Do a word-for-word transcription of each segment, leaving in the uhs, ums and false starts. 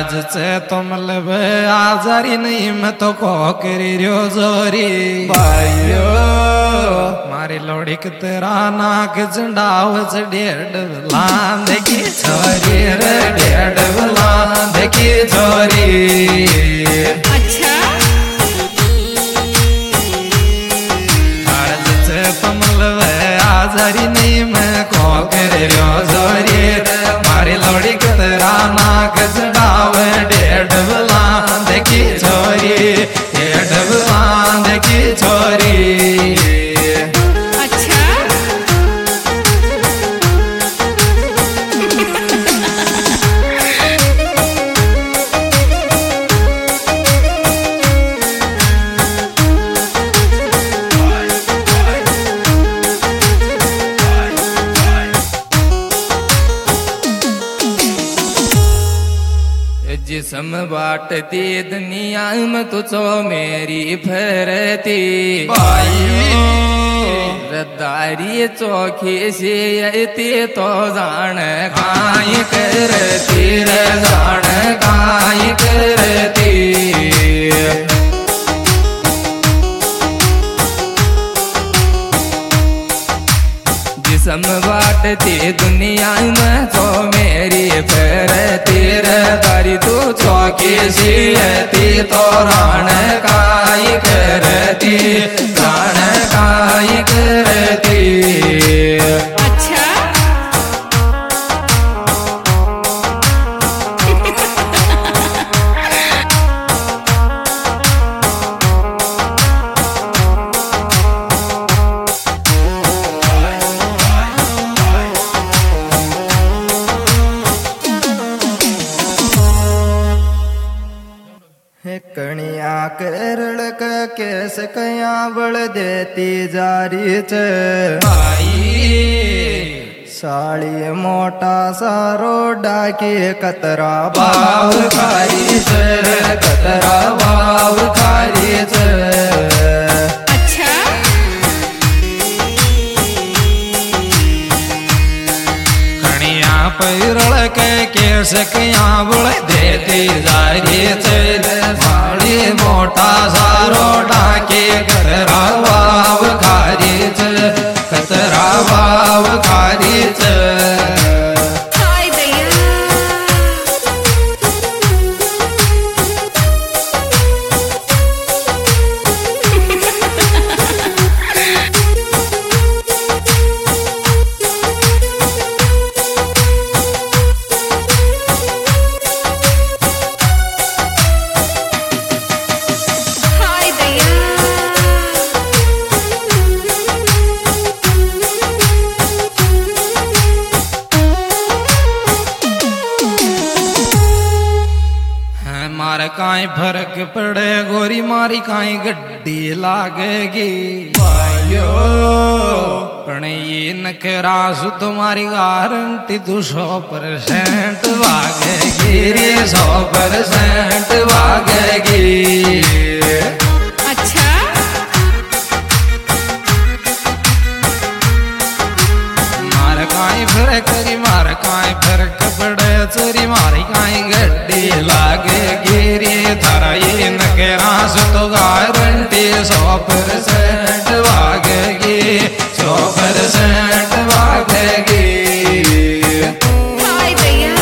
जचे तुम लब आजारी नहीं मैं तो को करी रियो जोरी भाइयो मारी लोड़ी के तेरा नाक चंडाव च डेढ़ लान देखी छोरी रे डेढ़ लान देखी छोरी। अच्छा जचे तुम लब आजारी नहीं मैं को करी रियो जोरी मारी लोड़ी के तेरा नाक चढ़ाव डेढ़ बुलान देखी छोरी डेढ़ बुलान देखी छोरी। अच्छा जिसम बाटती दुनिया में तुझो मेरी फरती रद्दारी चौखी से यती तो जान काई करती रे जान काई करती। जिसम बाटती दुनिया में तो मेरी फरती रद्दारी तू चौकी सीती तो राण काई करती राण काई करती। अच्छा कणिया केरल का केस कया बल देती जारी च साड़ी मोटा सारो डाकी कतरा बाव खारी च कतरा बाव खारी च। अच्छा कणिया पैरल के केस कया बल देती जारी साड़ी मोटा सारो डाके कतरा बाव खारी च कतरा बाव खारी च। हाय दैया हाय दैया मारे काई फर्क पड़े गोरी मारी काई गड्डी लागेगी भाइयो पण ये नखरा सु तुम्हारी गारंटी तू सौ परसेंट भागेगी रे सौ परसेंट भागेगी। अच्छा मार काई फर्क करी मार काई फर्क पड़े चोरी मारी काई गड्डी लागेगी रे थारा ये नखरा सु तो गारंटी सौ परसेंट भागेगी सौ परसेंट भागेगी। हाय दैया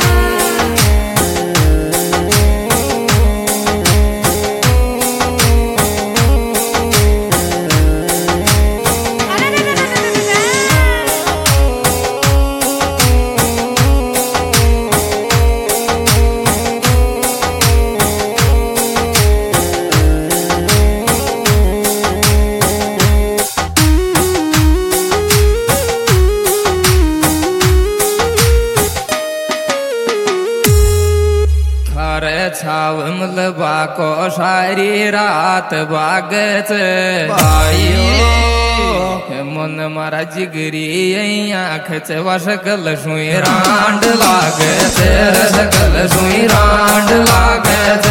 छाव मलबा को सारी रात बागत भाइयो मन मारा जिगरी आँख च सकल सुई रांड लागत सकल सुई रांड लागत।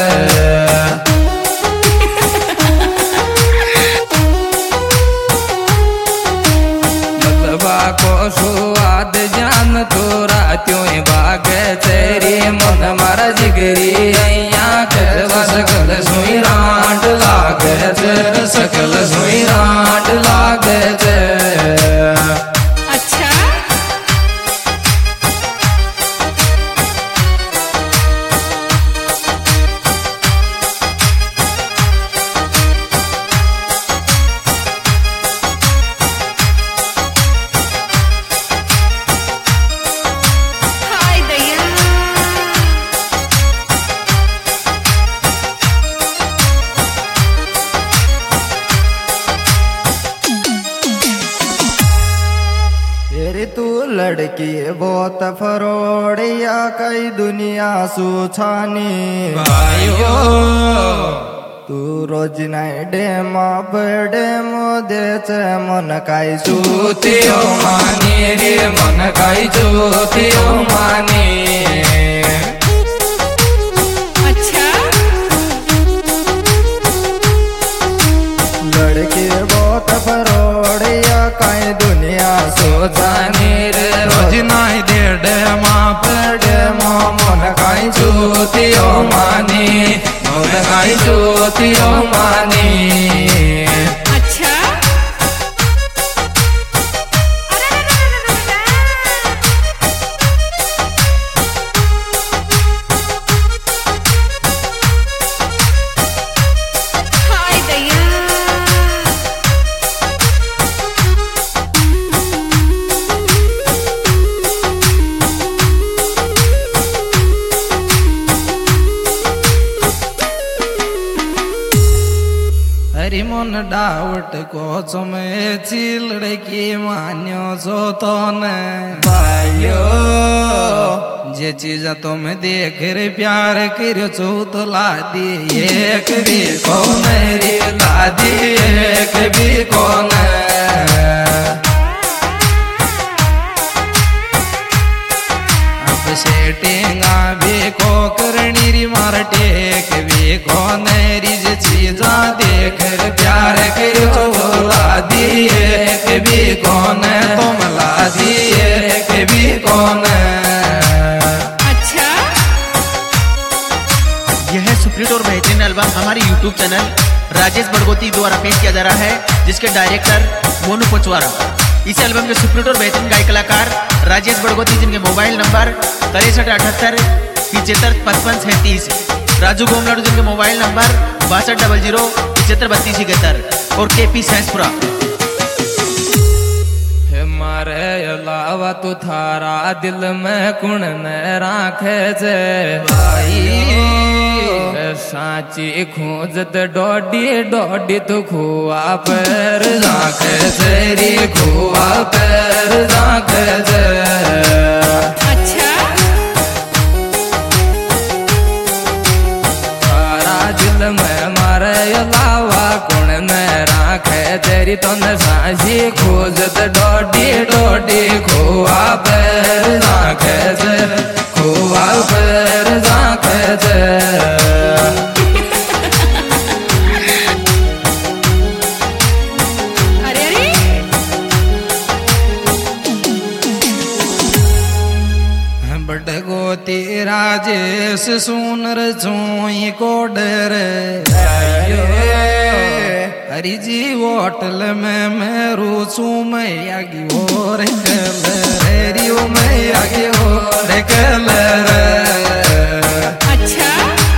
मलबा को स्वाद जान तो रात्यों बाग तेरी मन मारा जिगरी लड़की बहुत फरोड़िया कई दुनिया सुछानी भाइयो तू रोज नाई डेमा बड़े मोदे चे मन काई चूतियो मानी रे मन काई चूतियो मानी अच्छा लड़की बहुत फरोड़िया कई दुनिया सोचानी रे रोज नाई दे डेमा पड़े मो मन काई चूतियो मानी मन काई चूतियो मानी अच्छा हाय दैया हरि मन डावट को समय लड़की मान्यो सो तो न भाइयो जे चीज तुम देख रे प्यार करो चो तो ला दी एक भी कौन रे ला दी एक भी कौन अब सेटिंगा भी को करनी री मार टेक भी कौन री जे चीजा देख रे प्यार करो तो ला दी एक भी कौन तुम ला दी एक भी कौन अच्छा यह सुप्रीट और बेहतरीन एल्बम हमारे यूट्यूब चैनल राजेश बड़गोती द्वारा पेश किया जा रहा है, जिसके डायरेक्टर मोनू पोचवारा। इस एल्बम के सुप्रीट और बेहतरीन गायक कलाकार राजेश बड़गोती, जिनके मोबाइल नंबर तिरसठ अठहत्तर पिछहत्तर पचपन सैंतीस। राजू गोमलाडू, जिनके मोबाइल नंबर बासठ डबल जीरो पिछहत्तर बत्तीस इकहत्तर। और के पी सैंसपुरा। मारे अलावा तू थारा दिल में कुण न राखे जे भाई साची खोजत डोडी डोडी तू खुआ पर राखे तेरी खुआ पर राखे जे अच्छा थारा दिल में मारे अलावा कुण न राखे तेरी तो न साची खोजत डोडी डोडी खुआ पर राखे जे खुआ पर राखे जे अरे अरे बड़गोती राजेश सुनर चोई को डर हरि जी होटल में मैं रूसू मैं आगी और कलर रियो मैं आगी और कलर अच्छा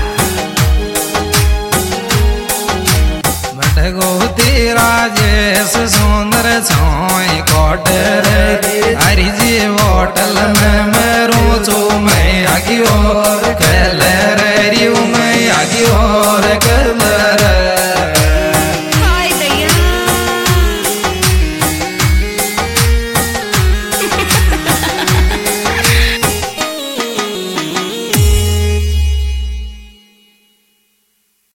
बड़गोती राजेश सुंदर छोई को डर हरि जी होटल में मैं रूसू मैं आगी और